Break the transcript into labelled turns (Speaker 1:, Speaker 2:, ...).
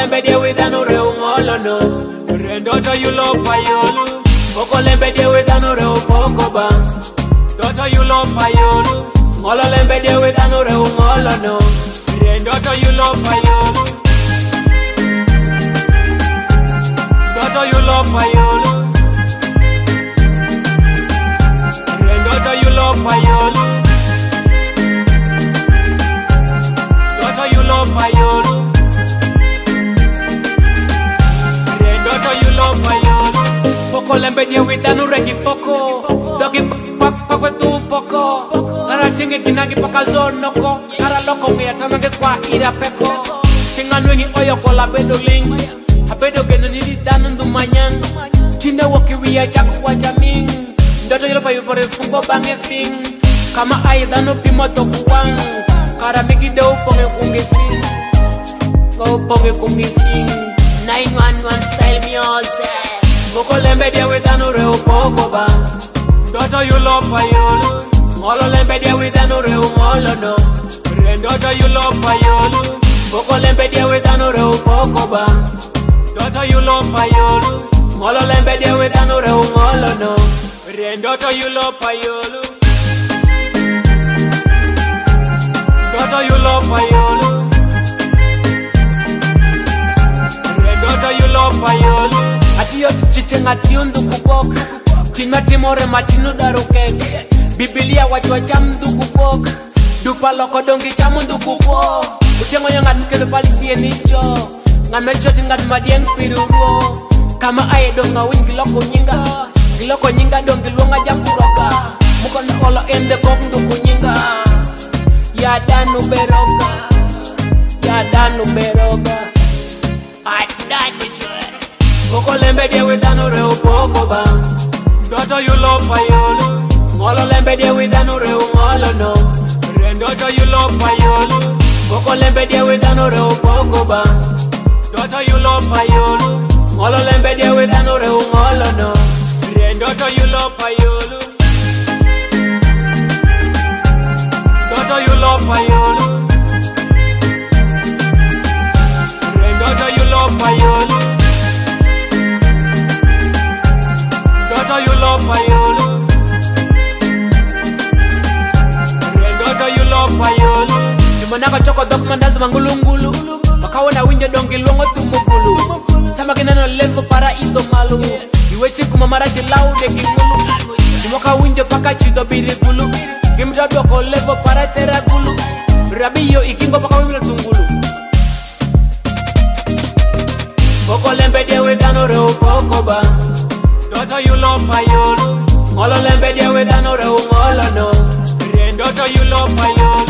Speaker 1: lembe dia widano reu ngolo no. Rendoto yulo payolu. Boko lembe dia widano reu poko bang. Doto yulo payolu. Ngolo lembe dia widano reu ngolo no. Rendoto yulo payolu. Doto yulo payolu. Rendoto yulo payolu. Doto yulo payolu. Rendoto yulo payolu. Poko lembe dia widano regi poko. Dogi pakwe tu poko. Ngara chingi ginagi paka zonoko. Ngara loko ngea tamange kwa ira peko. Chinganwengi oyo kola bedo ling. Habedo geno nidi danu ndumanyang. Chinde woki wia chaku wajaming. Ndoto yulo payu pore fungo bange fing. Kama ayi danu pimoto kuwang. Kara migi do ponge kungi fing. Go ponge kungi fing. 911 style music. Boko lembe dia widano reu poko bang. Ndoto yulo payolu. Ngolo lembe dia widano reu ngolo no. Rendoto yulo payolu. Boko lembe dia widano reu poko bang. Doto yulo payolu. Ngolo lembe dia widano reu ngolo no. Rendoto yulo payolu. Doto yulo payolu. Rendoto yulo payolu. Atiyo tichitenga tiundu kukok. Tina timore matinu darukek. Biblia wachwa chamdu kukok. Dupa loko dongi chamundu kukok. Utengo yang ngan kele palisi enicho. Ngan mecho tingan madieng piruruo. Kama aye dong ngawin kiloko nyinga. Kiloko nyinga dong kilonga jakuroka. Mukon olo ende kok nduku nyinga. Ya danu beroga. Ya danu beroga. Adani chwe. Boko lembe dia widano reu poko bang. Doto yulo payolu. Ngolo lembe dia widano reu ngolo no. Rendoto yulo payolu. Boko lembe dia widano reu poko bang. Doto yulo payolu. Ngolo lembe dia widano reu ngolo no. Rendoto yulo payolu. Doto yulo payolu. Rendoto yulo payolu. Doto yulo payolu. Rendoto yulo payolu. Manaka choko dok mandazi mangulungulu. Wakawana winjo dongi longo tumugulu. Sama kinano levo para ido malu. Iwechi kumamara chilau de gimulu. Imoka winjo paka chido biri gulu. Gimda doko levo para tera gulu. Rabiyo ikingo paka wimila tungulu. Boko lembe dia widano reu poko ba. Doto yulo payolu. Ngolo lembe dia widano reu ngolo no. Rendoto yulo payolu.